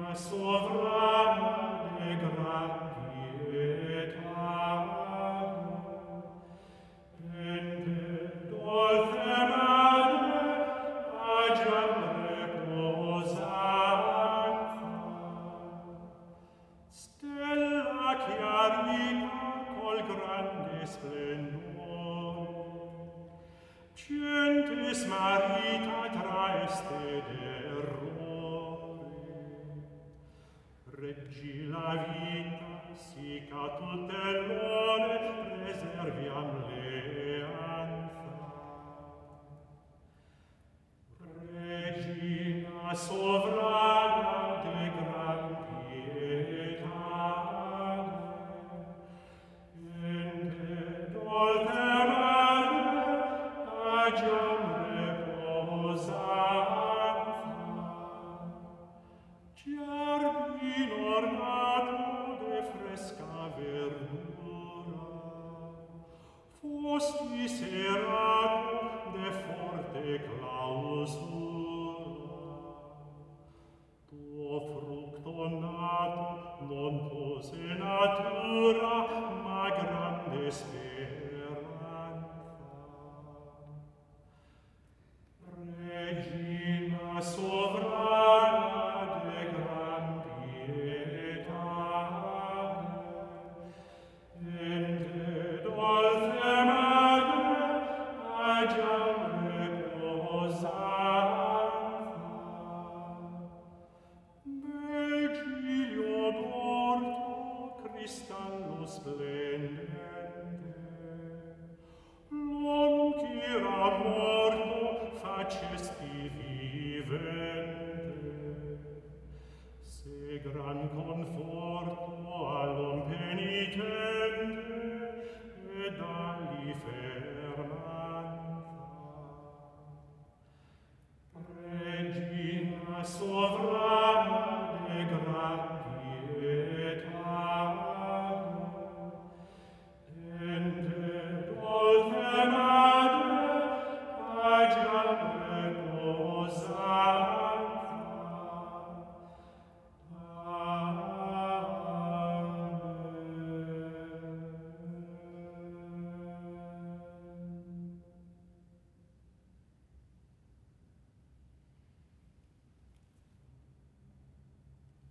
sovrana de gran pietate, ente dolce madre agiam reposanza, stella chiarita col grande splendore, centis marita traeste d'errore, reggi la vita, sic a tutte l'ore preserviam leanza. Regina sovrana de gran pietate, ente dolce madre agiam reposanza, giardin ornato de fresca verdura, fosti serato de forte clausura, tuo fructo nato non pose natura, ma grande speranza. Regina sovrana de gran pietate, ente dolce madre agiam reposanza, bel giglio d'orto cristallo splendente, l'uom ch'era morto facesti vivente, se gran conforto